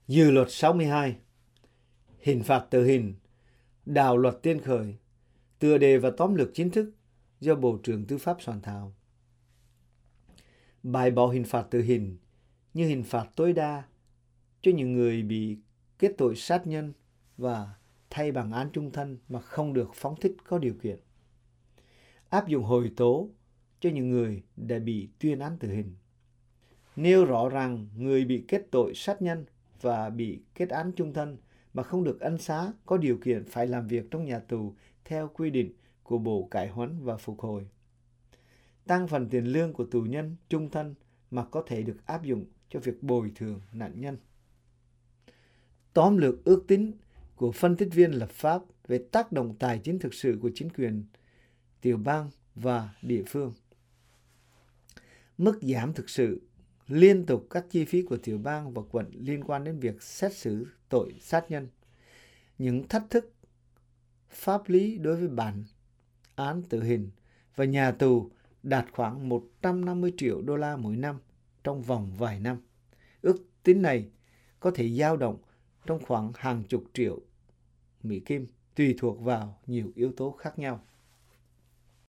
Dự luật 62, hình phạt tử hình, đạo luật tiên khởi, tựa đề và tóm lược chính thức do Bộ trưởng Tư pháp soạn thảo. Bãi bỏ hình phạt tử hình như hình phạt tối đa cho những người bị kết tội sát nhân và thay bằng án chung thân mà không được phóng thích có điều kiện. Áp dụng hồi tố cho những người đã bị tuyên án tử hình. Nêu rõ rằng người bị kết tội sát nhân và bị kết án chung thân mà không được ân xá có điều kiện phải làm việc trong nhà tù theo quy định của Bộ Cải huấn và Phục hồi. Tăng phần tiền lương của tù nhân chung thân mà có thể được áp dụng cho việc bồi thường nạn nhân. Tóm lược ước tính của phân tích viên lập pháp về tác động tài chính thực sự của chính quyền tiểu bang và địa phương. Mức giảm thực sự liên tục các chi phí của tiểu bang và quận liên quan đến việc xét xử tội sát nhân. Những thách thức pháp lý đối với bản án tử hình và nhà tù đạt khoảng 150 triệu đô la mỗi năm trong vòng vài năm. Ước tính này có thể dao động trong khoảng hàng chục triệu Mỹ Kim, tùy thuộc vào nhiều yếu tố khác nhau.